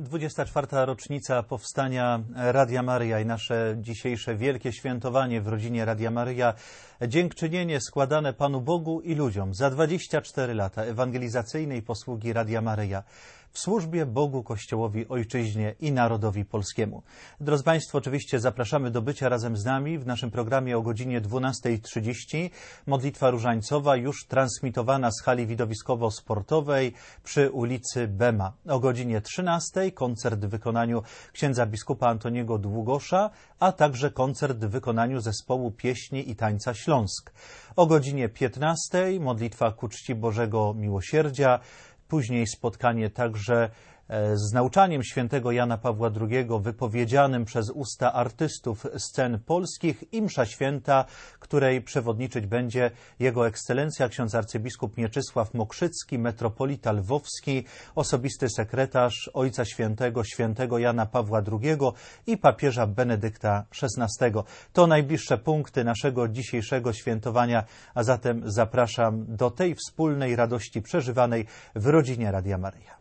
24. rocznica powstania Radia Maryja i nasze dzisiejsze wielkie świętowanie w rodzinie Radia Maryja. Dziękczynienie składane Panu Bogu i ludziom za 24 lata ewangelizacyjnej posługi Radia Maryja w służbie Bogu, Kościołowi, Ojczyźnie i narodowi polskiemu. Drodzy Państwo, oczywiście zapraszamy do bycia razem z nami w naszym programie o godzinie 12:30. Modlitwa różańcowa już transmitowana z hali widowiskowo-sportowej przy ulicy Bema. O godzinie 13:00 koncert w wykonaniu księdza biskupa Antoniego Długosza, a także koncert w wykonaniu zespołu pieśni i tańca Śląsk. O godzinie 15:00 modlitwa ku czci Bożego Miłosierdzia. Później spotkanie także z nauczaniem świętego Jana Pawła II wypowiedzianym przez usta artystów scen polskich i msza święta, której przewodniczyć będzie Jego Ekscelencja ksiądz arcybiskup Mieczysław Mokrzycki, metropolita lwowski, osobisty sekretarz Ojca świętego Jana Pawła II i papieża Benedykta XVI. To najbliższe punkty naszego dzisiejszego świętowania, a zatem zapraszam do tej wspólnej radości przeżywanej w rodzinie Radia Maryja.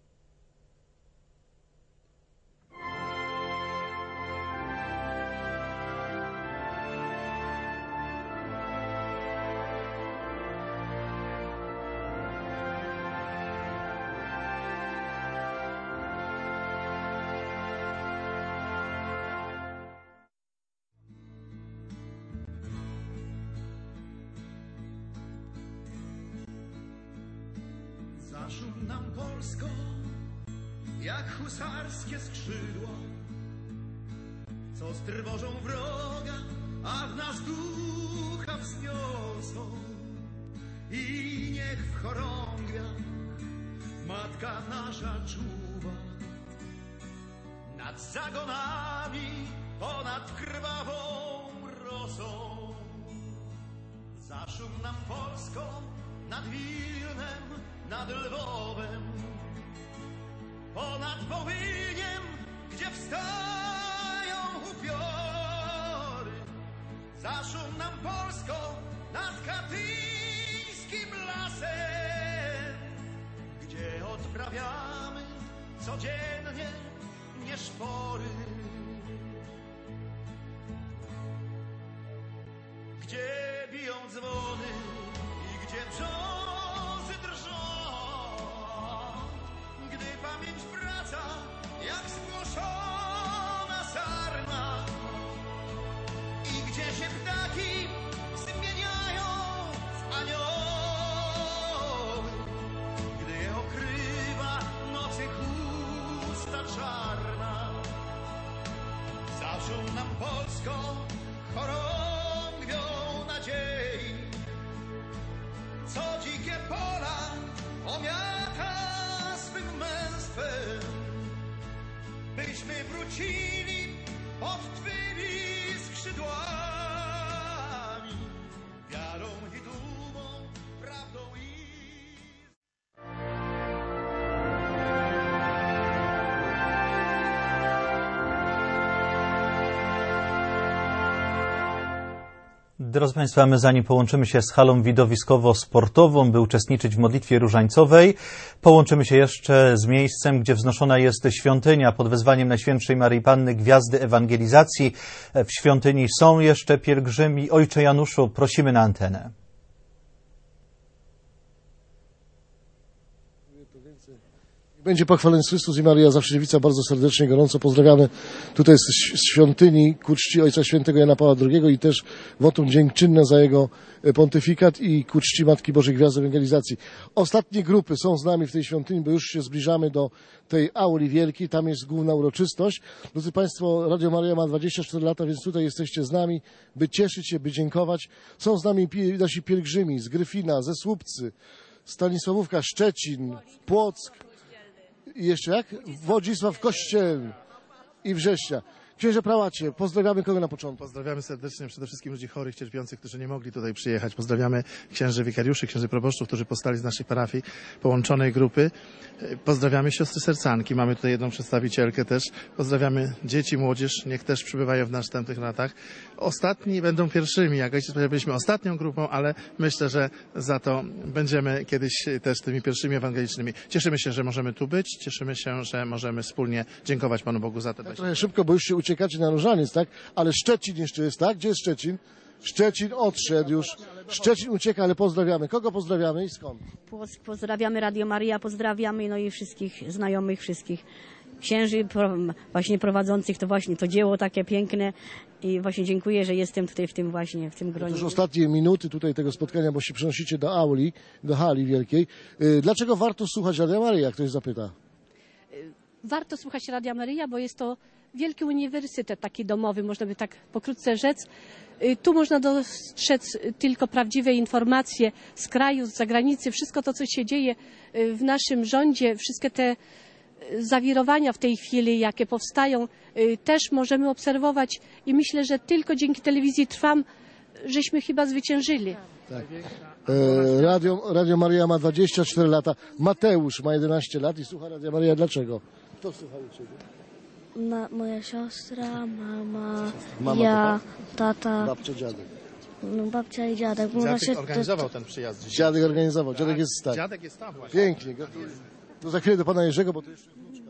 Zaszum nam Polsko, jak husarskie skrzydła, co strwożą wroga, a w nas ducha wzniosą. I niech w chorągwiach Matka nasza czuwa nad zagonami, ponad krwawą rosą. Zaszum nam Polsko, nad Wilnem, nad Lwowem, ponad Wołyniem, gdzie wstają upiory. Zaszum nam Polsko, nad katyńskim lasem, gdzie odprawiamy codziennie nieszpory. Gdzie biją dzwony i gdzie brzozy drżą, gdy pamięć wraca jak spłoszona sarna i gdzie się ptaki zmieniają w anioły, gdy je okrywa nocy chusta czarna. Zaszum nam Polsko chorągwią nadziei, co dzikie pola omiata swym męstwem, byśmy wrócili pod Twymi skrzydłami, wiarą i dumą, prawdą i... Drodzy Państwo, my zanim połączymy się z halą widowiskowo-sportową, by uczestniczyć w modlitwie różańcowej, połączymy się jeszcze z miejscem, gdzie wznoszona jest świątynia pod wezwaniem Najświętszej Maryi Panny Gwiazdy Ewangelizacji. W świątyni są jeszcze pielgrzymi. Ojcze Januszu, prosimy na antenę. Będzie pochwalony Chrystus i Maryja Zawsze Dziewica. Bardzo serdecznie, gorąco pozdrawiamy tutaj z świątyni ku czci Ojca Świętego Jana Pawła II i też wotum dziękczynne za jego pontyfikat i ku czci Matki Bożej Gwiazdy Ewangelizacji. Ostatnie grupy są z nami w tej świątyni, bo już się zbliżamy do tej auli wielkiej, tam jest główna uroczystość. Drodzy Państwo, Radio Maryja ma 24 lata, więc tutaj jesteście z nami, by cieszyć się, by dziękować. Są z nami nasi pielgrzymi z Gryfina, ze Słupcy, Stanisławówka, Szczecin, Płock, i jeszcze jak? Wodzisław Kościelny i Września. Księże prałacie, pozdrawiamy kogo na początku? Pozdrawiamy serdecznie przede wszystkim ludzi chorych, cierpiących, którzy nie mogli tutaj przyjechać. Pozdrawiamy księży wikariuszy, księży proboszczów, którzy powstali z naszej parafii, połączonej grupy. Pozdrawiamy siostry sercanki, mamy tutaj jedną przedstawicielkę też. Pozdrawiamy dzieci, młodzież, niech też przybywają w następnych latach. Ostatni będą pierwszymi, jak ojciec powiedział, byliśmy ostatnią grupą, ale myślę, że za to będziemy kiedyś też tymi pierwszymi ewangelicznymi. Cieszymy się, że możemy tu być, cieszymy się, że możemy wspólnie dziękować Panu Bogu za te Trochę szybko, bo już się uciekacie na Różaniec, tak? Ale Szczecin jeszcze jest, tak? Gdzie jest Szczecin? Szczecin odszedł już. Szczecin ucieka, ale pozdrawiamy. Kogo pozdrawiamy i skąd? Pozdrawiamy Radio Maryja, pozdrawiamy no i wszystkich znajomych, wszystkich księży właśnie prowadzących to właśnie to dzieło takie piękne i właśnie dziękuję, że jestem tutaj w tym gronie. Już ostatnie minuty tutaj tego spotkania, bo się przenosicie do auli, do hali wielkiej. Dlaczego warto słuchać Radia Maryja, ktoś zapyta? Warto słuchać Radia Maryja, bo jest to wielki uniwersytet taki domowy, można by tak pokrótce rzec. Tu można dostrzec tylko prawdziwe informacje z kraju, z zagranicy, wszystko to, co się dzieje w naszym rządzie, wszystkie te zawirowania w tej chwili, jakie powstają, też możemy obserwować i myślę, że tylko dzięki telewizji Trwam żeśmy chyba zwyciężyli. Tak. Radio Maryja ma 24 lata, Mateusz ma 11 lat i słucha Radia Maryja. Dlaczego? Kto słucha u Ciebie? Moja siostra, mama, Mama ja, tata, babcia, dziadek. no, babcia i dziadek. Dziadek organizował ten przyjazd dzisiaj. Dziadek organizował, dziadek jest stary. Dziadek jest tam właśnie. Pięknie. To za chwilę do pana Jerzego, bo to jeszcze wnuczka.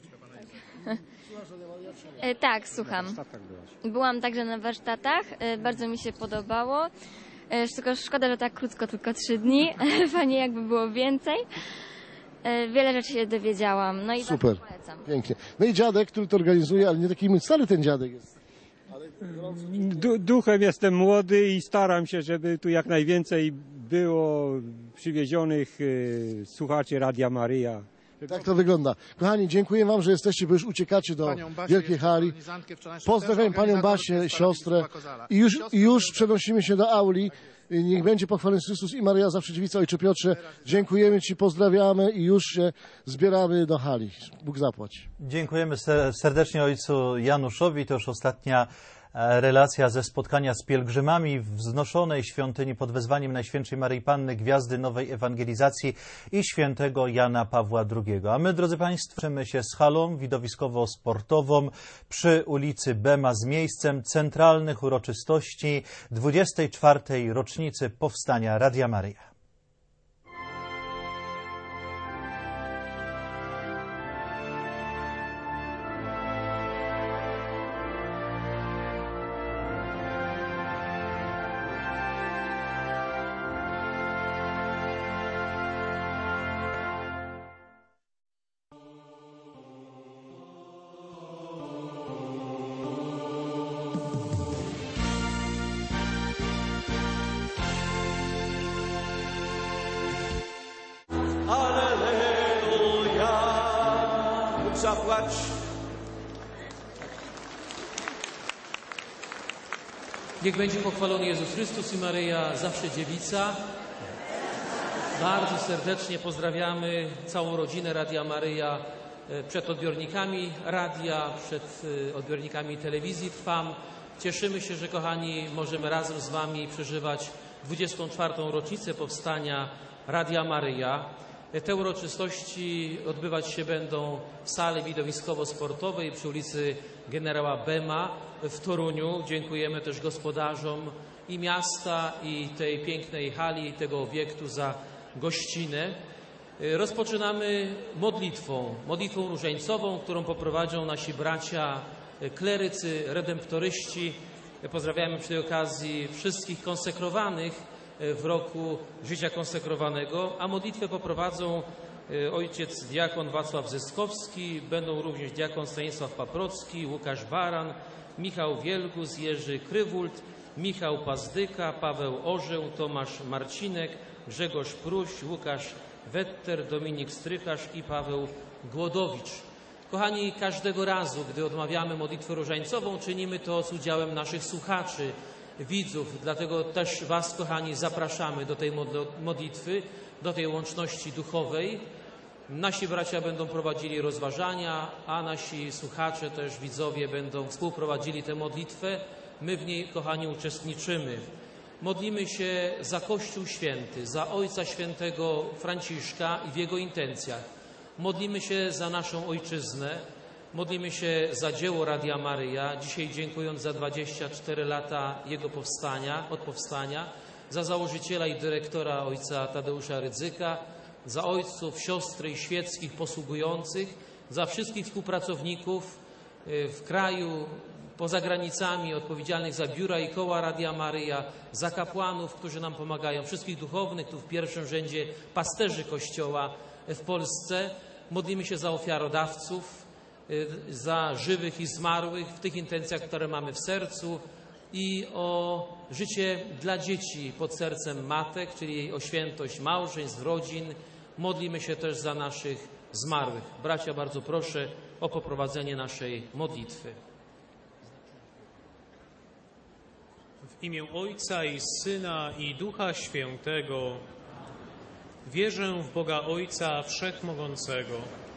Tak, słucham. Byłam także na warsztatach, bardzo mi się podobało. Tylko szkoda, że tak krótko, tylko 3 dni. Fajnie jakby było więcej. Wiele rzeczy się dowiedziałam. No i super, bardzo polecam. pięknie. No i dziadek, który to organizuje, ale nie taki mój stary ten dziadek jest. Duchem jestem młody i staram się, żeby tu jak najwięcej było przywiezionych słuchaczy Radia Maryja. Tak to wygląda. Kochani, dziękuję wam, że jesteście, bo już uciekacie do wielkiej hali. Pozdrawiam panią Basię, siostrę i już przenosimy się do auli. Niech będzie pochwalony Chrystus i Maryja zawsze dziewica. Ojcze Piotrze, dziękujemy Ci, pozdrawiamy i już się zbieramy do hali. Bóg zapłać. Dziękujemy serdecznie ojcu Januszowi. To już ostatnia relacja ze spotkania z pielgrzymami w wznoszonej świątyni pod wezwaniem Najświętszej Maryi Panny, Gwiazdy Nowej Ewangelizacji i świętego Jana Pawła II. A my, drodzy Państwo, łączymy się z halą widowiskowo-sportową przy ulicy Bema z miejscem centralnych uroczystości 24. rocznicy powstania Radia Maryja. Zapłać. Niech będzie pochwalony Jezus Chrystus i Maryja, zawsze dziewica. Bardzo serdecznie pozdrawiamy całą rodzinę Radia Maryja przed odbiornikami radia, przed odbiornikami telewizji Trwam. Cieszymy się, że kochani, możemy razem z Wami przeżywać 24. rocznicę powstania Radia Maryja. Te uroczystości odbywać się będą w sali widowiskowo-sportowej przy ulicy Generała Bema w Toruniu. Dziękujemy też gospodarzom i miasta, i tej pięknej hali, tego obiektu za gościnę. Rozpoczynamy modlitwą różańcową, którą poprowadzą nasi bracia klerycy, redemptoryści. Pozdrawiamy przy tej okazji wszystkich konsekrowanych w roku życia konsekrowanego, a modlitwę poprowadzą ojciec diakon Wacław Zyskowski, będą również diakon Stanisław Paprocki, Łukasz Baran, Michał Wielgus, Jerzy Krywult, Michał Pazdyka, Paweł Orzeł, Tomasz Marcinek, Grzegorz Pruś, Łukasz Wetter, Dominik Strycharz i Paweł Głodowicz. Kochani, każdego razu, gdy odmawiamy modlitwę różańcową, czynimy to z udziałem naszych słuchaczy, widzów. Dlatego też Was, kochani, zapraszamy do tej modlitwy, do tej łączności duchowej. Nasi bracia będą prowadzili rozważania, a nasi słuchacze, też widzowie będą współprowadzili tę modlitwę. My w niej, kochani, uczestniczymy. Modlimy się za Kościół Święty, za Ojca Świętego Franciszka i w jego intencjach. Modlimy się za naszą Ojczyznę, modlimy się za dzieło Radia Maryja, dzisiaj dziękując za 24 lata jego powstania, za założyciela i dyrektora ojca Tadeusza Rydzyka, za ojców, siostry i świeckich posługujących, za wszystkich współpracowników w kraju, poza granicami, odpowiedzialnych za biura i koła Radia Maryja, za kapłanów, którzy nam pomagają, wszystkich duchownych, tu w pierwszym rzędzie pasterzy Kościoła w Polsce. Modlimy się za ofiarodawców, za żywych i zmarłych w tych intencjach, które mamy w sercu i o życie dla dzieci pod sercem matek, czyli o świętość małżeństw, rodzin. Modlimy się też za naszych zmarłych. Bracia, bardzo proszę o poprowadzenie naszej modlitwy. W imię Ojca i Syna i Ducha Świętego wierzę w Boga Ojca Wszechmogącego,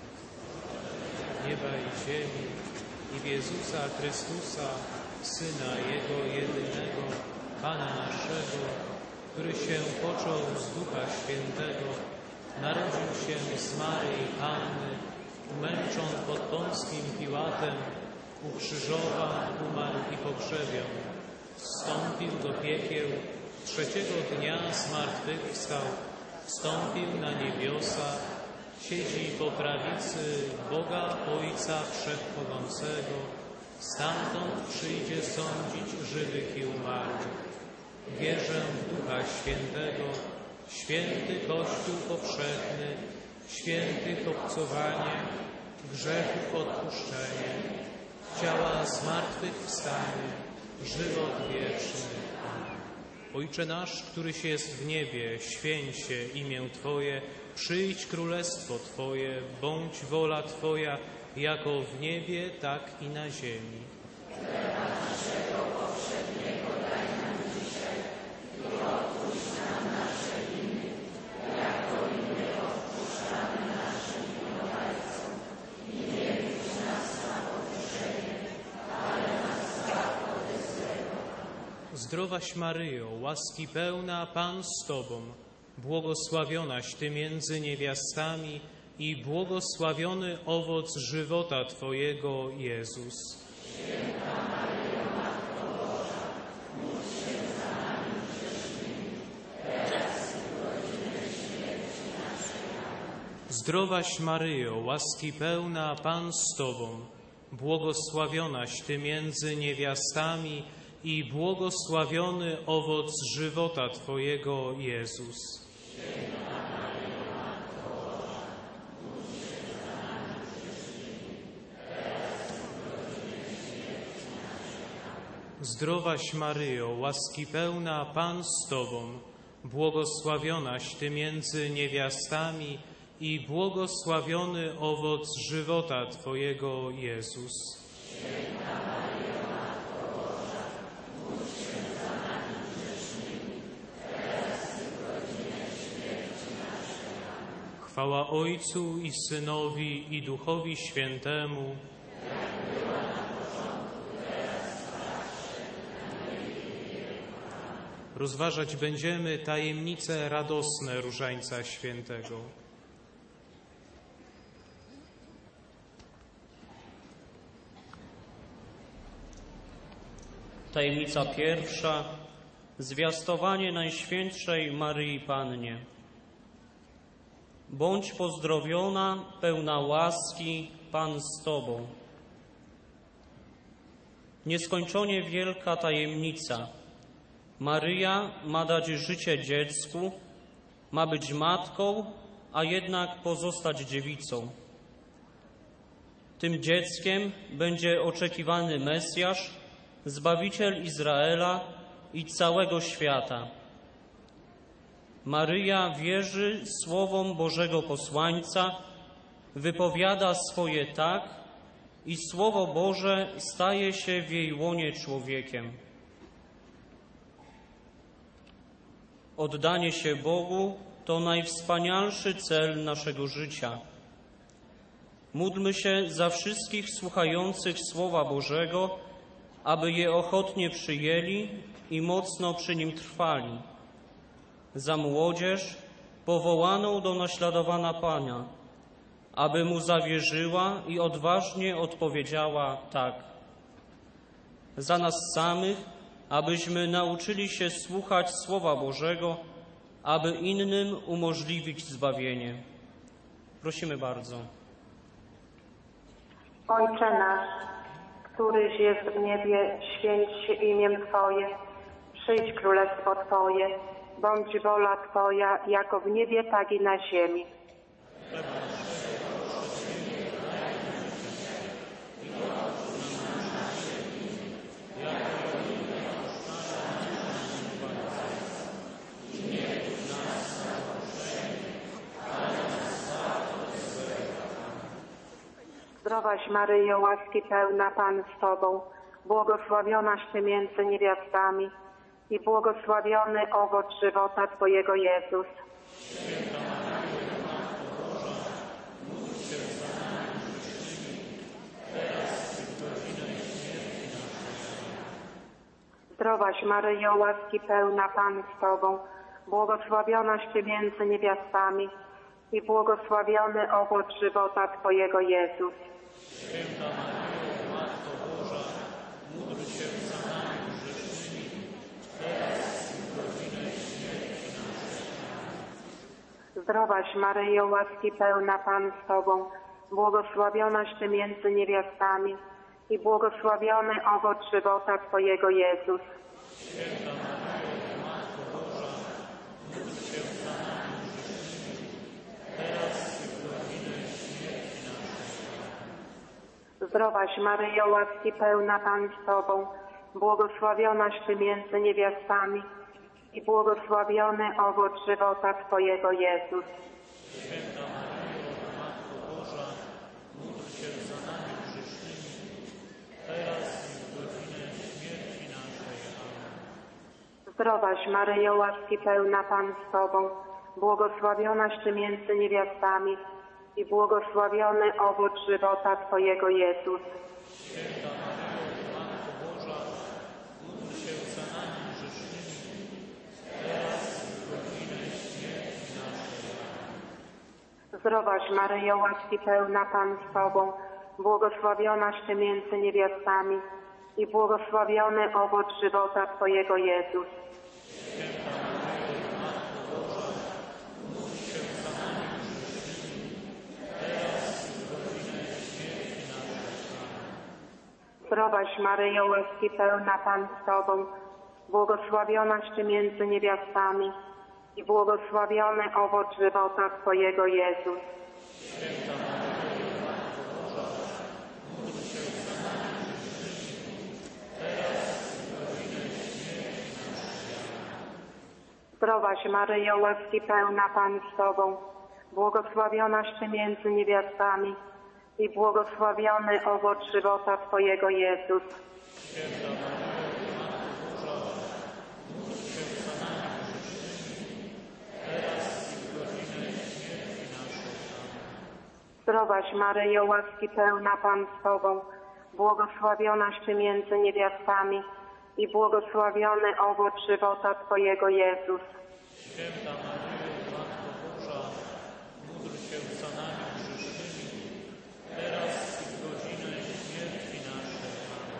nieba i ziemi, i w Jezusa Chrystusa, Syna Jego jedynego, Pana naszego, który się począł z Ducha Świętego, narodził się z Maryi Panny, umęczon pod Pąckim Piłatem, ukrzyżowan, umarł i pogrzebion. Wstąpił do piekieł, trzeciego dnia zmartwychwstał, wstąpił na niebiosa, siedzi po prawicy Boga Ojca Wszechmogącego, stamtąd przyjdzie sądzić żywych i umarłych. Wierzę w Ducha Świętego, święty Kościół powszechny, świętych obcowanie, grzechów odpuszczenie, ciała zmartwychwstanie, żywot wieczny. Ojcze nasz, któryś jest w niebie, święć się imię Twoje, przyjdź królestwo Twoje, bądź wola Twoja, jako w niebie, tak i na ziemi. Chleba naszego powszedniego daj nam dzisiaj i odpuść nam nasze winy, jako i my odpuszczamy naszym winowajcom. I nie wódź nas na pokuszenie, ale nas zbaw ode złego. Zdrowaś Maryjo, łaski pełna, Pan z Tobą, błogosławionaś Ty między niewiastami i błogosławiony owoc żywota Twojego, Jezus. Święta Maryjo, Matko Boża, módl się za nami grzesznymi, teraz i w godzinę śmierci naszej. Amen. Zdrowaś Maryjo, łaski pełna, Pan z Tobą, błogosławionaś Ty między niewiastami i błogosławiony owoc żywota Twojego, Jezus. Święta Maryjo, Matko Boża, módl się za nami grzesznymi, teraz i w godzinę śmierci naszej. Amen. Zdrowaś Maryjo, łaski pełna, Pan z Tobą, błogosławionaś Ty między niewiastami i błogosławiony owoc żywota Twojego, Jezus. Święta Maryjo, Matko Boża, módl się za nami grzesznymi, teraz i w godzinę śmierci naszej. Amen. Chwała Ojcu i Synowi i Duchowi Świętemu. Jak była na początku, teraz i zawsze, na wieki wieków. Amen. Rozważać będziemy tajemnice radosne Różańca Świętego. Tajemnica pierwsza. Zwiastowanie Najświętszej Maryi Pannie. Bądź pozdrowiona, pełna łaski, Pan z Tobą. Nieskończenie wielka tajemnica. Maryja ma dać życie dziecku, ma być matką, a jednak pozostać dziewicą. Tym dzieckiem będzie oczekiwany Mesjasz, Zbawiciel Izraela i całego świata. Maryja wierzy słowom Bożego posłańca, wypowiada swoje tak i Słowo Boże staje się w jej łonie człowiekiem. Oddanie się Bogu to najwspanialszy cel naszego życia. Módlmy się za wszystkich słuchających Słowa Bożego, aby je ochotnie przyjęli i mocno przy nim trwali. Za młodzież powołaną do naśladowania Pana, aby Mu zawierzyła i odważnie odpowiedziała tak. Za nas samych, abyśmy nauczyli się słuchać Słowa Bożego, aby innym umożliwić zbawienie. Prosimy bardzo. Ojcze nasz, któryś jest w niebie, święć się imię Twoje, przyjdź królestwo Twoje, bądź wola Twoja, jako w niebie, tak i na ziemi. Zdrowaś Maryjo, łaski pełna, Pan z Tobą, błogosławionaś Ty między niewiastami i błogosławiony owoc żywota Twojego Jezus. Zdrowaś Maryjo, łaski pełna, Pan z Tobą, błogosławionaś Ty między niewiastami i błogosławiony owoc żywota Twojego Jezus. Święta Maryjo, Matko Boża, módl się za nami grzesznymi, teraz i w godzinę śmierci naszej. Zdrowaś Maryjo, łaski pełna, Pan z Tobą, błogosławionaś Ty między niewiastami i błogosławiony owoc żywota Twojego Jezus. Święta Maryjo, Matko Boża, módl się za nami grzesznymi, teraz i w godzinę śmierci naszej. Zdrowaś Maryjo, łaski pełna, Pan z Tobą, błogosławionaś Ty między niewiastami i błogosławiony owoc żywota Twojego Jezus. Święta Maryjo, Matko Boża, módl się za nami grzesznymi, teraz i w godzinę śmierci naszej. Amen. Zdrowaś Maryjo, łaski pełna, Pan z Tobą, błogosławionaś Ty między niewiastami i błogosławiony owoc żywota Twojego Jezus. Święta Maryjo, Matko Boża, módl się za nami grzesznymi, teraz i w godzinę śmierci naszej. Amen. Zdrowaś Maryjo, łaski pełna, Pan z Tobą, błogosławionaś Ty między niewiastami i błogosławiony owoc żywota Twojego Jezus. Święta Maryjo, Matko Boża, módl się za nami grzesznymi, teraz i w godzinę śmierci naszej. Amen. Zdrowaś Maryjo, łaski pełna, Pan z Tobą, błogosławionaś Ty między niewiastami i błogosławiony owoc żywota Twojego Jezus. Święta Maryjo, Matko Boża, módl się za nami grzesznymi, teraz i w godzinę śmierci naszej. Amen. Zdrowaś Maryjo, łaski pełna, Pan z Tobą, błogosławionaś Ty między niewiastami i błogosławiony owoc żywota Twojego Jezus. Święta Maryjo, Matko Boża, módl się za nami grzesznymi, teraz i w godzinę śmierci naszej. Amen. Zdrowaś Maryjo, łaski pełna, Pan z Tobą, błogosławionaś Ty między niewiastami i błogosławiony owoc żywota Twojego Jezus. Święta Maryjo, Matko Boża, módl się za nami grzesznymi, teraz i w godzinę śmierci naszej.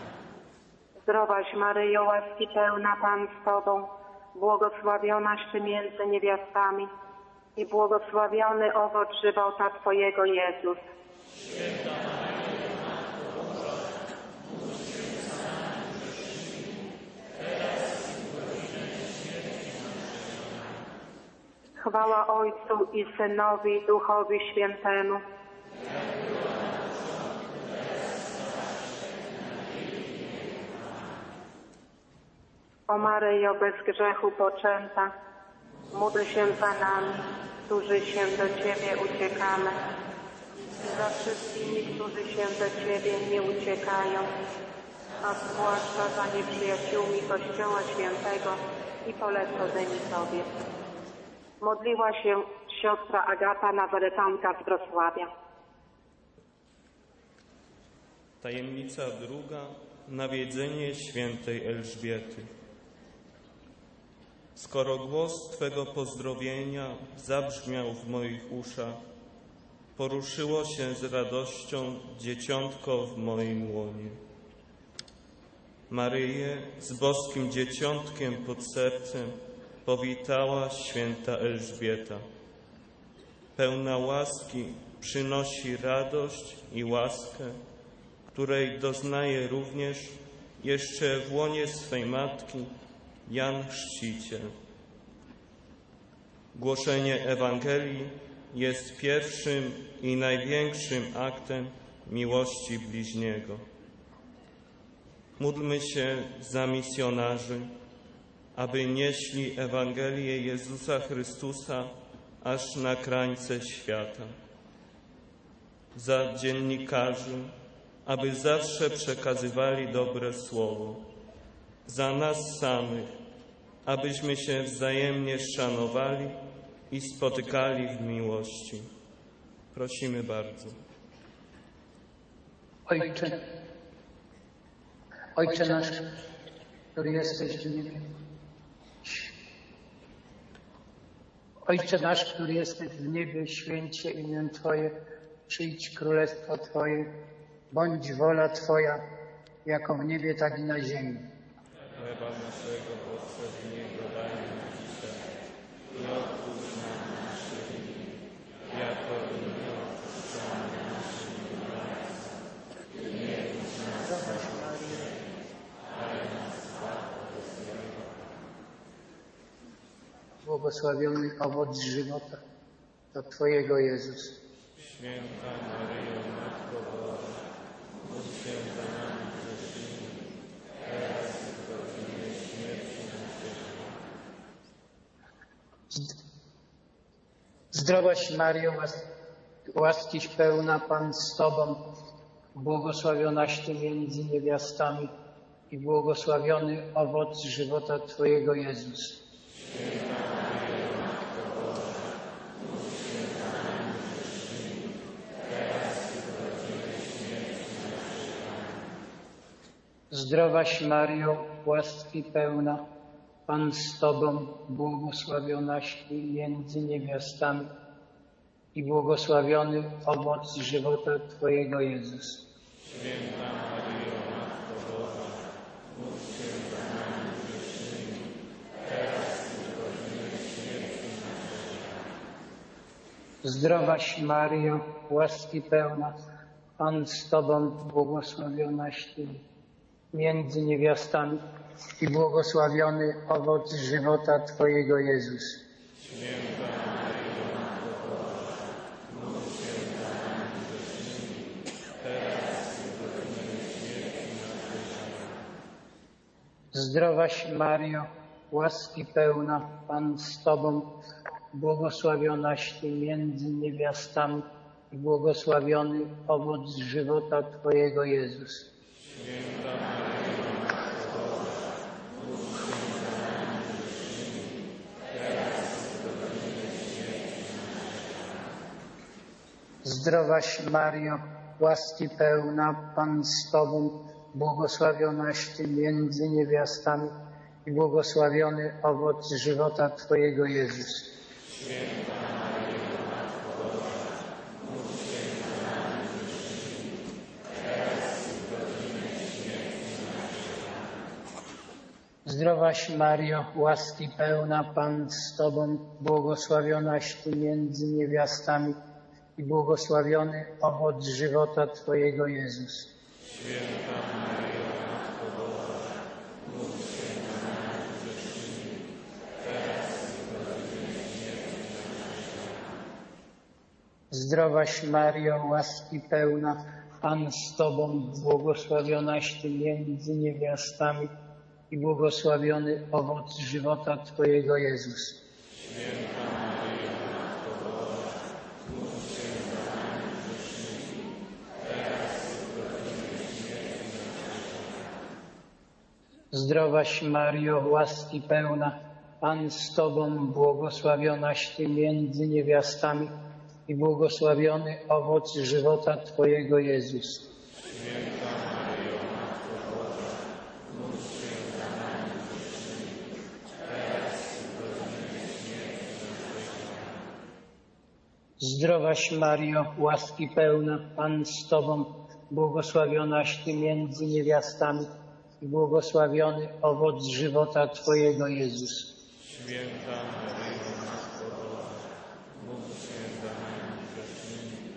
Amen. Zdrowaś Maryjo, łaski pełna, Pan z Tobą, błogosławionaś Ty między niewiastami i błogosławiony owoc żywota Twojego Jezus. Święta Maryjo, Matko Boża, módl się za nami grzesznymi, teraz i w godzinę śmierci naszej. Amen. Chwała Ojcu i Synowi, i Duchowi Świętemu. O Maryjo, bez grzechu poczęta, módl się za nami, którzy się do Ciebie uciekamy, za wszystkimi, którzy się do Ciebie nie uciekają, a zwłaszcza za nieprzyjaciółmi Kościoła Świętego i poleconymi Tobie. Modliła się siostra Agata Nazaretanka z Wrocławia. Tajemnica druga. Nawiedzenie świętej Elżbiety. Skoro głos Twego pozdrowienia zabrzmiał w moich uszach, poruszyło się z radością dzieciątko w moim łonie. Maryję z boskim dzieciątkiem pod sercem powitała święta Elżbieta. Pełna łaski przynosi radość i łaskę, której doznaje również jeszcze w łonie swej matki Jan Chrzciciel. Głoszenie Ewangelii jest pierwszym i największym aktem miłości bliźniego. Módlmy się za misjonarzy, aby nieśli Ewangelię Jezusa Chrystusa aż na krańce świata. Za dziennikarzy, aby zawsze przekazywali dobre słowo. Za nas samych, abyśmy się wzajemnie szanowali i spotykali w miłości. Prosimy bardzo. Ojcze nasz, który jesteś w niebie. Ojcze nasz, który jesteś w niebie, święć się imię Twoje, przyjdź królestwo Twoje, bądź wola Twoja, jako w niebie, tak i na ziemi. Chleba naszego powszedniego daj nam dzisiaj i odpuść nam nasze winy, jako i my odpuszczamy naszym winowajcom. I nie wódź nas na pokuszenie, ale nas zbaw od złego. Błogosławiony owoc żywota to Twojego Jezus. Święta Maryjo, Matko Boża, módl się za nami grzesznymi, teraz i w godzinie śmierci naszej. Zdrowaś Maryjo, łaskiś pełna, Pan z Tobą, błogosławionaś Ty między niewiastami i błogosławiony owoc żywota Twojego Jezus. Święta Maryjo, Matko Boża, módl się za nami grzesznymi, teraz i w godzinie śmierci naszej. Zdrowaś Maryjo, łaski pełna, Pan z Tobą, błogosławionaś Ty między niewiastami i błogosławiony owoc żywota Twojego Jezus. Święta Maryjo, Matko Boża, módl się za nami grzesznymi, teraz i w godzinie śmierci naszej. Zdrowaś Maryjo, łaski pełna, Pan z Tobą, błogosławionaś Ty między niewiastami i błogosławiony owoc żywota Twojego Jezus. Święta Maryjo, Matko Boża, módl się za nami grzesznymi, teraz i w godzinie śmierci naszej. Zdrowaś Maryjo, łaski pełna, Pan z Tobą, błogosławionaś Ty między niewiastami i błogosławiony owoc żywota Twojego Jezus. Święta Maryjo, Matko Boża, módl się za nami grzesznymi, teraz i w godzinie śmierci naszej. Zdrowaś Maryjo, łaski pełna, Pan z Tobą, błogosławionaś Ty między niewiastami i błogosławiony owoc żywota Twojego Jezus. Święta Maryjo, Matko Boża, módl się za nami grzesznymi, teraz i w godzinie śmierci naszej. Zdrowaś Maryjo, łaski pełna, Pan z Tobą, błogosławionaś Ty między niewiastami i błogosławiony owoc żywota Twojego Jezus. Święta Maryjo, Matko Boża, módl się za nami grzesznymi, teraz i w godzinie śmierci naszej. Zdrowaś Maryjo, łaski pełna, Pan z Tobą, błogosławionaś Ty między niewiastami i błogosławiony owoc żywota Twojego Jezus. Święta Maryjo, Matko Boża, módl się za nami grzesznymi, teraz i w godzinie śmierci naszej. Zdrowaś Maryjo, łaski pełna, Pan z Tobą, błogosławionaś Ty między niewiastami i błogosławiony owoc żywota Twojego Jezus. Święta Zdrowaś Mario, łaski pełna, Pan z Tobą, błogosławionaś Ty między niewiastami i błogosławiony owoc żywota Twojego, Jezus. Święta Maryjo, Matko Boża, módl się za nami grzesznymi.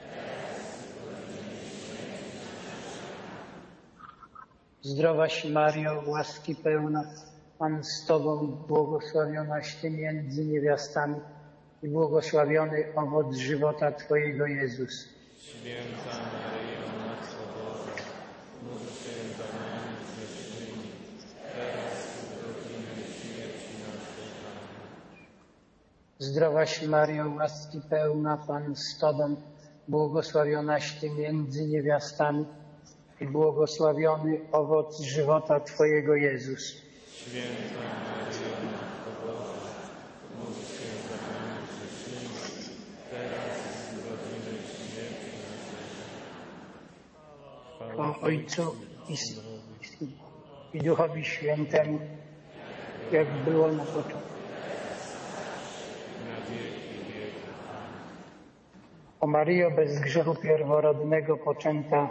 Zdrowaś Mario, łaski pełna, Pan z Tobą, błogosławionaś Ty między niewiastami i błogosławiony owoc żywota Twojego, Jezus. Święta Maryjo, Matko Boża, módl się za nami grzesznymi, teraz i w godzinę śmierci naszej. Amen. Zdrowaś Mario, łaski pełna, Pan z Tobą, błogosławionaś Ty między niewiastami i błogosławiony owoc żywota Twojego, Jezus. Święta Maryjo, Matko Boża, módl się za nami grzesznymi, teraz i w godzinę śmierci naszej. O Ojcu i Duchowi Świętemu, jak było na początku. O Maryjo, bez grzechu pierworodnego poczęta,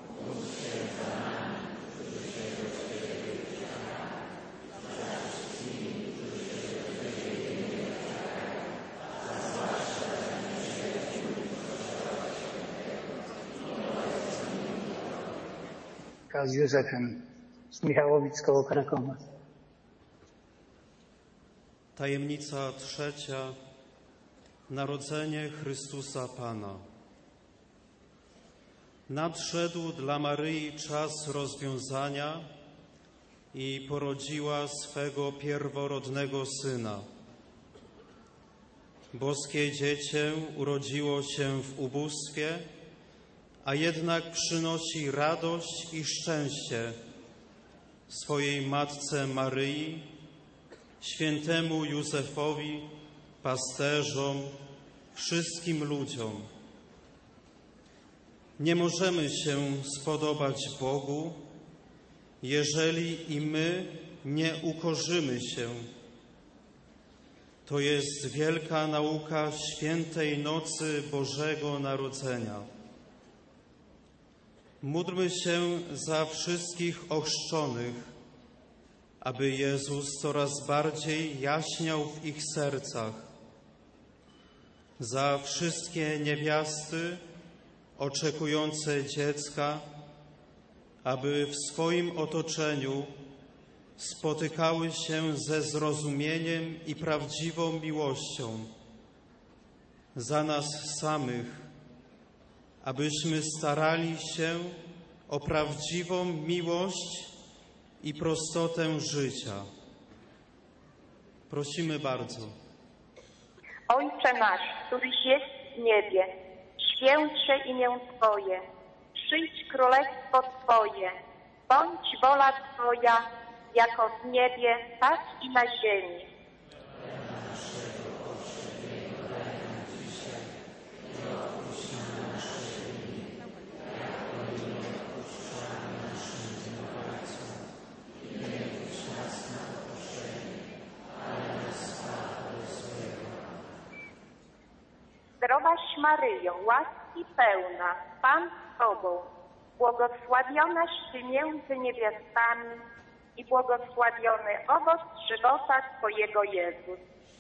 z Józefem z Michałowic koło Krakowa. Tajemnica trzecia. Narodzenie Chrystusa Pana. Nadszedł dla Maryi czas rozwiązania i porodziła swego pierworodnego Syna. Boskie dziecię urodziło się w ubóstwie, a jednak przynosi radość i szczęście swojej Matce Maryi, świętemu Józefowi, pasterzom, wszystkim ludziom. Nie możemy się spodobać Bogu, jeżeli i my nie ukorzymy się. To jest wielka nauka świętej nocy Bożego Narodzenia. Módlmy się za wszystkich ochrzczonych, aby Jezus coraz bardziej jaśniał w ich sercach. Za wszystkie niewiasty oczekujące dziecka, aby w swoim otoczeniu spotykały się ze zrozumieniem i prawdziwą miłością. Za nas samych, abyśmy starali się o prawdziwą miłość i prostotę życia. Prosimy bardzo. Ojcze nasz, któryś jest w niebie, święć się imię Twoje, przyjdź królestwo Twoje, bądź wola Twoja, jako w niebie, tak i na ziemi. Zdrowaś Maryjo, łaski pełna, Pan z Tobą, błogosławionaś Ty między niewiastami i błogosławiony owoc żywota Twojego, Jezus.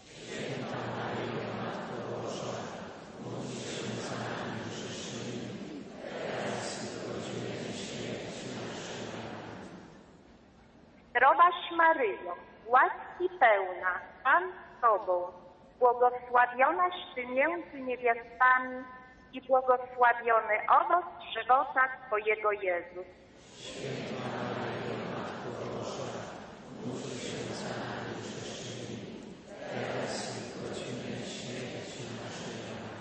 Zdrowaś Maryjo, łaski pełna, Pan z Tobą, błogosławionaś Ty między niewiastami i błogosławiony owoc żywota Twojego, Jezus. Święta Maryjo, Matko Boża, módl się za nami grzesznymi, teraz i w godzinę śmierci naszej.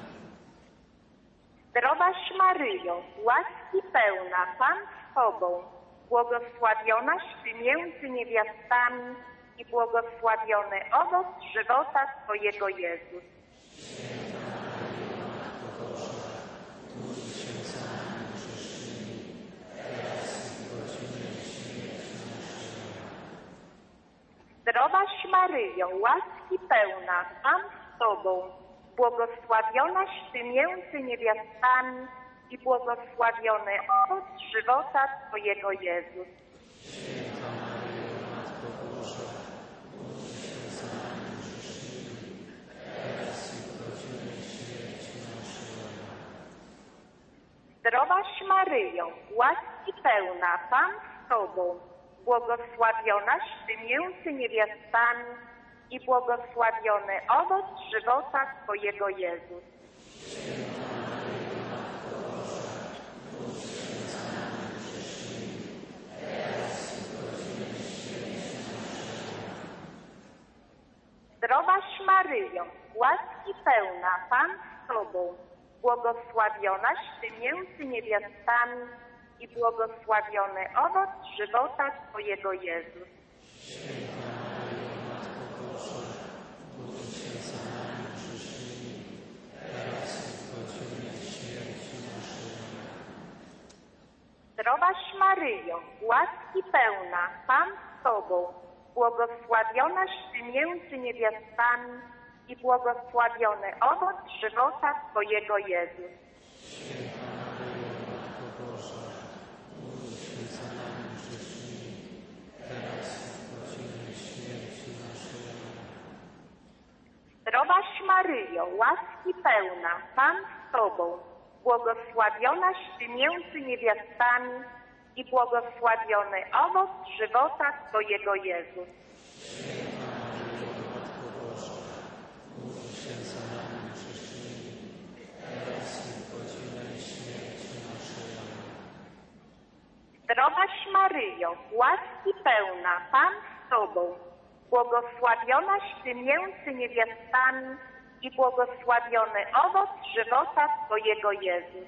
Zdrowaś Maryjo, łaski pełna, Pan z Tobą, błogosławionaś Ty między niewiastami i błogosławiony owoc żywota Twojego, Jezus. Święta Maryjo, Matko Boża, módl się za nami grzesznymi, teraz i w godzinę śmierci naszej. Zdrowaś Maryjo, łaski pełna, Pan z Tobą, błogosławionaś Ty między niewiastami i błogosławiony owoc żywota Twojego Jezus. Zdrowaś Maryjo, łaski pełna, Pan z Tobą, błogosławionaś Ty między niewiastami i błogosławiony owoc żywota Twojego Jezus. Zdrowaś Maryjo, łaski pełna, Pan z Tobą, błogosławionaś Ty między niewiastami i błogosławiony owoc żywota Twojego Jezus. Zdrowaś Maryjo, łaski pełna, Pan z Tobą, błogosławionaś Ty między niewiastami i błogosławiony owoc żywota Twojego Jezus. Zdrowaś Maryjo, łaski pełna, Pan z Tobą, błogosławionaś Ty między niewiastami i błogosławiony owoc żywota Twojego Jezus. Zdrowaś Maryjo, łaski pełna, Pan z Tobą, błogosławionaś Ty między niewiastami i błogosławiony owoc żywota Twojego Jezus.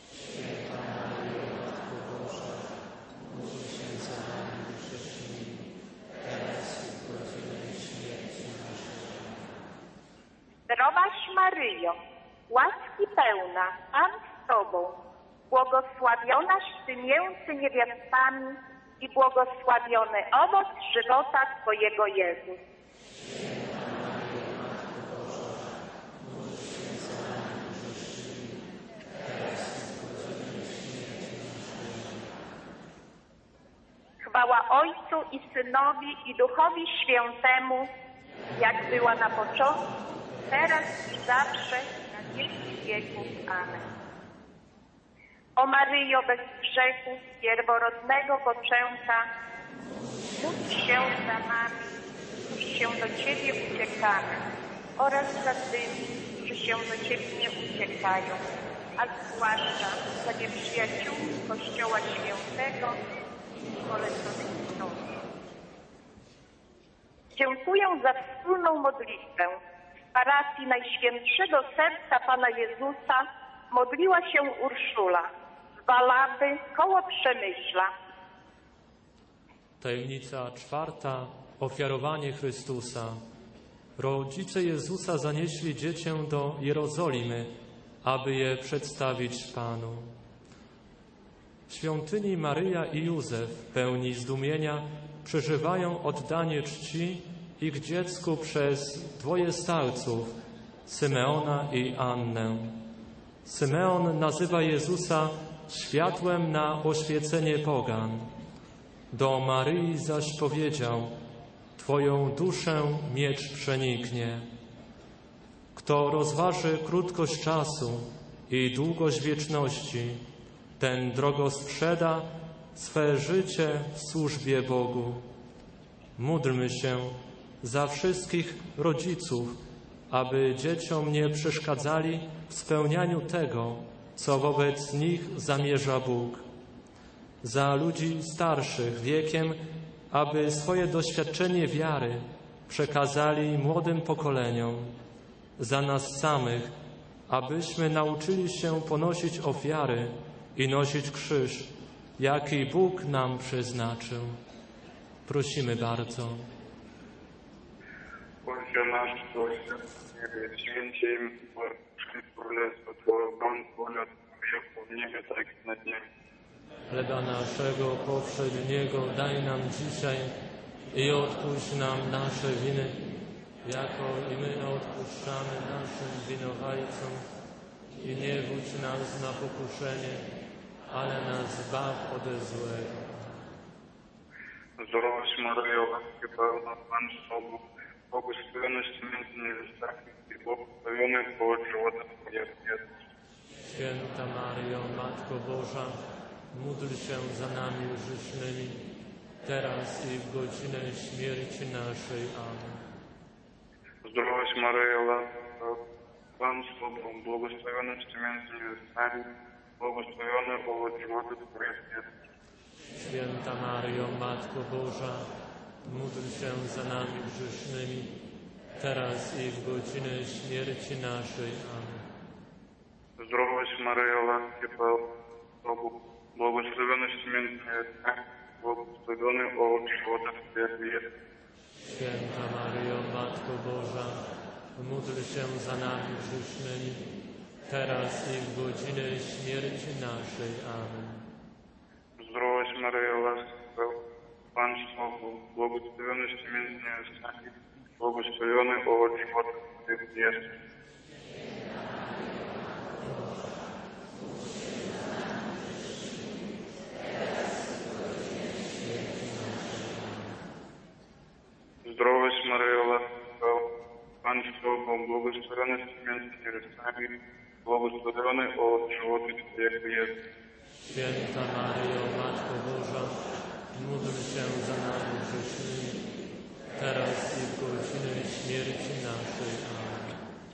Zdrowaś Maryjo, łaski pełna, Pan z Tobą, błogosławionaś Ty między niewiastami i błogosławiony owoc żywota Twojego Jezus. Chwała Ojcu i Synowi i Duchowi Świętemu, jak była na początku, teraz i zawsze, na wieki wieków. Amen. O Maryjo bez grzechu, pierworodnego poczęta, módl się za nami, którzy się do Ciebie uciekamy, oraz za tymi, którzy się do Ciebie nie uciekają, a zwłaszcza za nieprzyjaciółmi Kościoła Świętego i poleconych Znowu. Dziękuję za wspólną modlitwę. W parafii Najświętszego Serca Pana Jezusa modliła się Urszula z Walaby koło Przemyśla. Tajemnica czwarta. Ofiarowanie Chrystusa. Rodzice Jezusa zanieśli dziecię do Jerozolimy, aby je przedstawić Panu. W świątyni Maryja i Józef, pełni zdumienia, przeżywają oddanie czci ich dziecku przez dwoje starców, Symeona i Annę. Symeon nazywa Jezusa światłem na oświecenie pogan. Do Maryi zaś powiedział: Twoją duszę miecz przeniknie. Kto rozważy krótkość czasu i długość wieczności, ten drogo sprzeda swe życie w służbie Bogu. Módlmy się za wszystkich rodziców, aby dzieciom nie przeszkadzali w spełnianiu tego, co wobec nich zamierza Bóg. Za ludzi starszych wiekiem, aby swoje doświadczenie wiary przekazali młodym pokoleniom. Za nas samych, abyśmy nauczyli się ponosić ofiary i nosić krzyż, jaki Bóg nam przeznaczył. Prosimy bardzo. Ojcze nasz, który w niebie, święcie imię Twoje, przyjdź królestwo Twoje, bądź wola Twoja w niebie, tak i na ziemi. Chleba naszego powszedniego daj nam dzisiaj i odpuść nam nasze winy, jako i my odpuszczamy naszym winowajcom i nie wódź nas na pokuszenie, ale nas zbaw ode złego. Zdrowaś Maryjo, łaski pełna, Pan z Tobą, błogosławionaś Ty między niewiastami i błogosławiony owoc żywota Twojego, Jezus. Święta Maryjo, Matko Boża, módl się za nami grzesznymi, teraz i w godzinę śmierci naszej. Amen. Zdrowaś Maryjo, łaski pełna, Pan z Tobą, błogosławionaś Ty między niewiastami, błogosławiony owoc żywota Twojego, Jezus. Święta Maryjo, Matko Boża, módl się za nami grzesznymi, teraz i w godzinę śmierci naszej. Amen. Zdrowaś Maryjo, łaski pełna, Tobą, błogosławionaś Ty między niewiastami, błogosławiony owoc żywota Twojego, Jezus. Święta Maryjo, Matko Boża, módl się za nami grzesznymi, teraz i w godzinę śmierci naszej. Amen. Zdrowaś Maryjo, łaski pełna, Pan z Tobą, błogosławionaś Ty między niewiastami, błogosławiony owoc żywota Twojego, Jezus. Zdrowaś Maryjo, łaski pełna, Pan z Tobą, błogosławionaś Ty między niewiastami, błogosławiony owoc żywota Twojego, Jezus. Święta Maryjo, Matko Boża, módl się za nami grzesznymi, teraz i w godzinę śmierci naszej. Amen.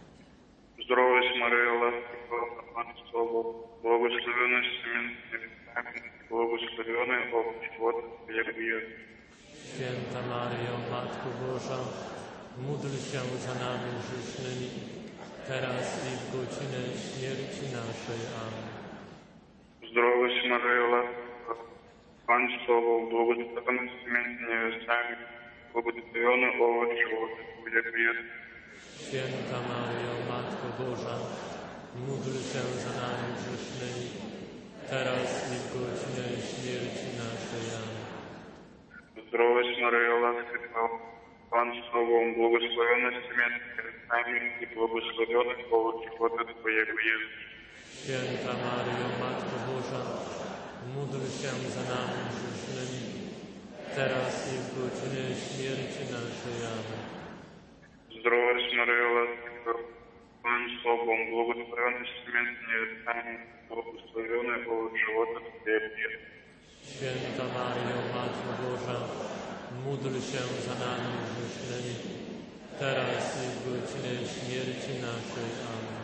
Zdrowaś Maryjo, łaski pełna, Pan z Tobą, błogosławionaś Ty między niewiastami, błogosławiony owoc żywota Twojego, Jezus. Święta Maryjo, Matko Boża, módl się za nami grzesznymi, teraz i w godzinę śmierci naszej. Amen. Zdrowaś Maryjo, łaski pełna, Pan z Tobą, błogosławionaś Ty między niewiastami, błogosławiony owoc żywota Twojego, Jezus. Święta Maryjo, Matko Boża, módl się za nami grzesznymi, teraz i w godzinę śmierci naszej. Amen. Zdrowaś Maryjo, łaski pełna, Pan z Tobą, błogosławionaś Ty między niewiastami i błogosławiony owoc żywota Twojego, Jezus. Święta Maryjo, Matko Boża, módl się za nami grzesznymi, teraz i w godzinę śmierci naszej. Amen. Zdrowaś Maryjo, łaski pełna, Pan z Tobą, błogosławionaś Ty między niewiastami, błogosławiony owoc żywota Twojego, Jezus. Święta Maryjo, Matko Boża, módl się za nami grzesznymi, teraz i w godzinę śmierci naszej. Amen.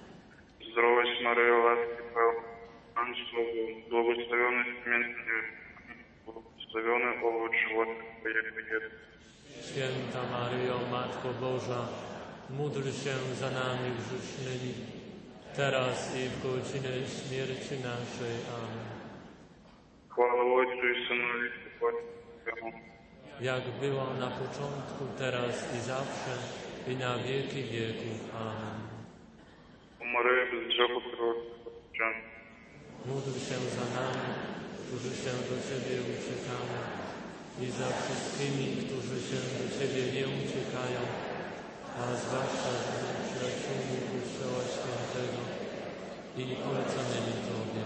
Zdrowaś Maryjo, łaski pełna, Pan z Tobą, błogosławionaś Ty między niewiastami, błogosławiony owoc żywota Twojego, Jezus. Święta Maryjo, Matko Boża, módl się za nami grzesznymi, teraz i w godzinę śmierci naszej. Amen. Chwała Ojcu i Synowi i Świętemu Duchowi. Jak było na początku, teraz i zawsze, i na wieki wieków. Amen. O Maryjo, bez grzechu pierworodna, Módl się za nami, którzy się do Ciebie uciekamy, i za wszystkimi, którzy się do Ciebie nie uciekają, a zwłaszcza za przyjaciółmi Kościoła Świętego i poleconymi Tobie.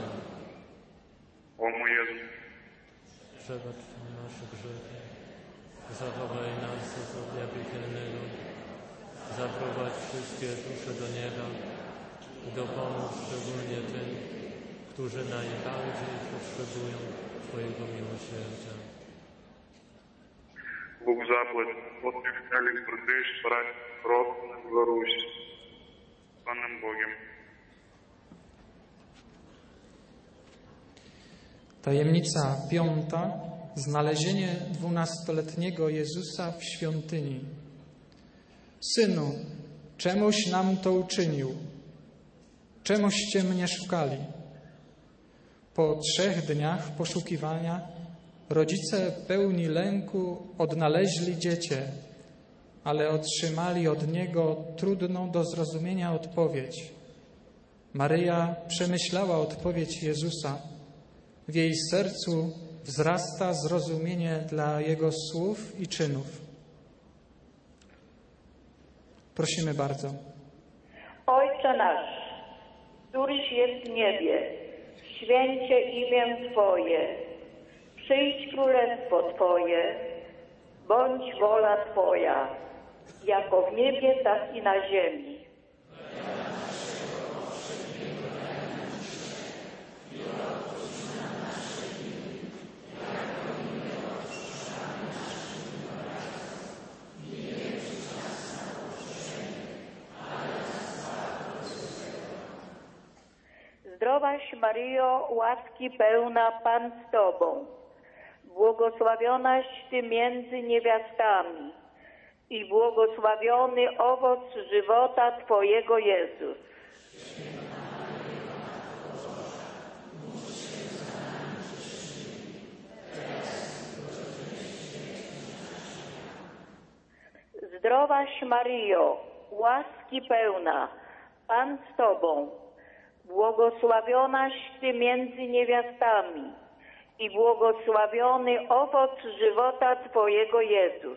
O mój Jezu, Przebacz nam nasze grzechy, zachowaj nas od ognia piekielnego, zaprowadź wszystkie dusze do nieba i dopomóż szczególnie tym, którzy najbardziej potrzebują Twojego miłosierdzia. Bóg zapłać, od tych celów brdyż, brać rok na Białorusi. Z Panem Bogiem. Tajemnica 5. Znalezienie 12-letniego Jezusa w świątyni. Synu, czemuś nam to uczynił? Czemuście mnie szukali? Po 3 dniach poszukiwania rodzice pełni lęku odnaleźli dziecię, ale otrzymali od niego trudną do zrozumienia odpowiedź. Maryja przemyślała odpowiedź Jezusa. W jej sercu wzrasta zrozumienie dla Jego słów i czynów. Prosimy bardzo. Ojcze nasz, któryś jest w niebie, święć się imię Twoje, przyjdź królestwo Twoje, bądź wola Twoja, jako w niebie, tak i na ziemi. Zdrowaś Maryjo, łaski pełna, Pan z Tobą, błogosławionaś Ty między niewiastami i błogosławiony owoc żywota Twojego Jezus. Zdrowaś Maryjo, łaski pełna, Pan z Tobą, błogosławionaś Ty między niewiastami i błogosławiony owoc żywota Twojego Jezus.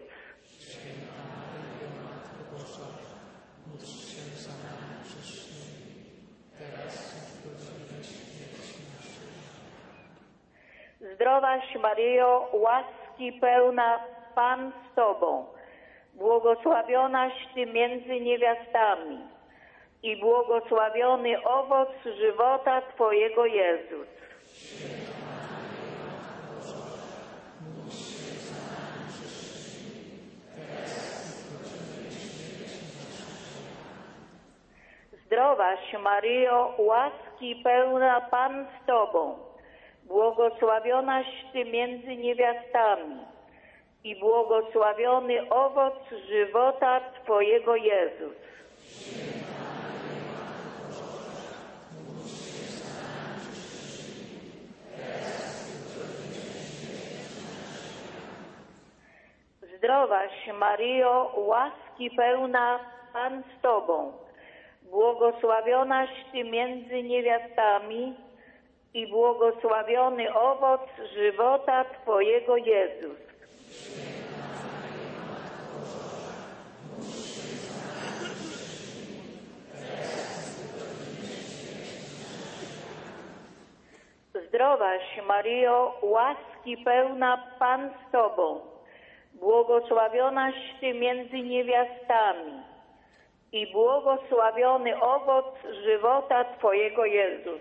Zdrowaś Maryjo, łaski pełna, Pan z Tobą, błogosławionaś Ty między niewiastami i błogosławiony owoc żywota Twojego Jezus. Zdrowaś Maryjo, łaski pełna, Pan z Tobą, błogosławionaś Ty między niewiastami i błogosławiony owoc żywota Twojego Jezus. Zdrowaś Maryjo, łaski pełna, Pan z Tobą, błogosławionaś Ty między niewiastami i błogosławiony owoc żywota Twojego Jezus. Zdrowaś Maryjo, łaski pełna, Pan z Tobą, błogosławionaś Ty między niewiastami i błogosławiony owoc żywota Twojego Jezus.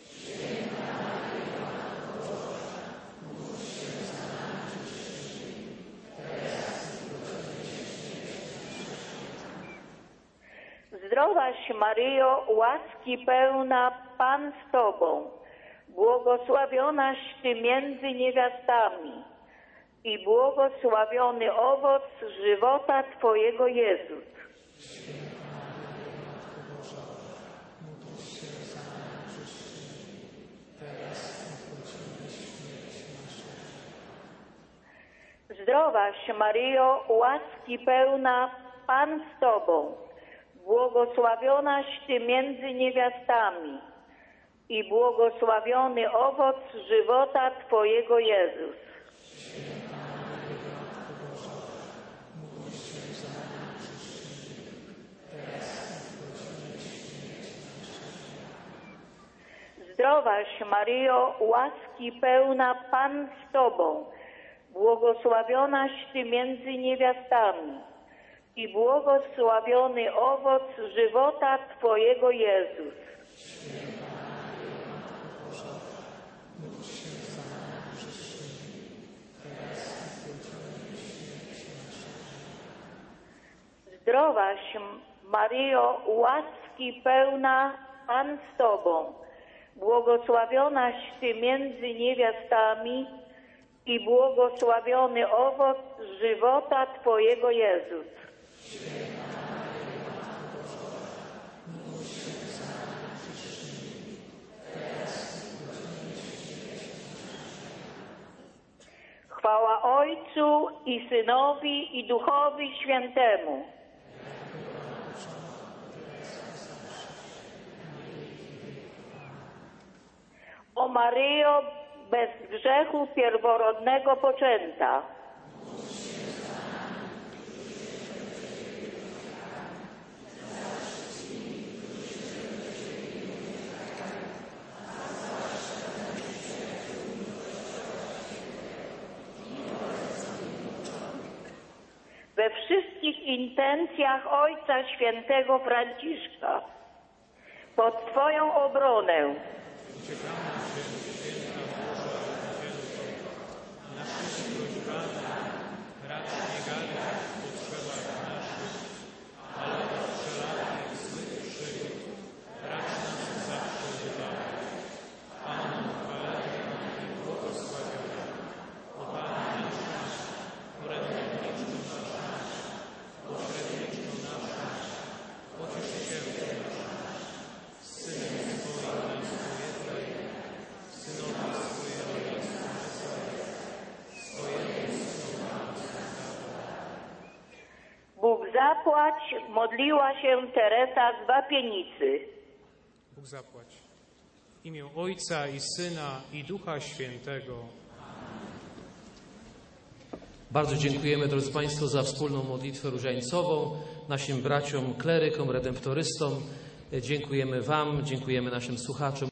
Zdrowaś Maryjo, łaski pełna, Pan z Tobą, błogosławionaś Ty między niewiastami i błogosławiony owoc żywota Twojego Jezus. Zdrowaś Maryjo, łaski pełna, Pan z Tobą, błogosławionaś Ty między niewiastami i błogosławiony owoc żywota Twojego Jezus. Zdrowaś Maryjo, łaski pełna, Pan z Tobą, błogosławionaś Ty między niewiastami i błogosławiony owoc żywota Twojego Jezus. Zdrowaś Maryjo, łaski pełna, Pan z Tobą, błogosławionaś Ty między niewiastami i błogosławiony owoc żywota Twojego Jezus. Chwała Ojcu i Synowi i Duchowi Świętemu. O Maryjo, bez grzechu pierworodnego poczęta. we wszystkich intencjach Ojca Świętego Franciszka pod Twoją obronę. Bóg zapłać, modliła się Teresa z Wapienicy. Bóg zapłać. W imię Ojca i Syna i Ducha Świętego. Bardzo dziękujemy, drodzy Państwo, za wspólną modlitwę różańcową, naszym braciom klerykom, redemptorystom. Dziękujemy Wam, dziękujemy naszym słuchaczom.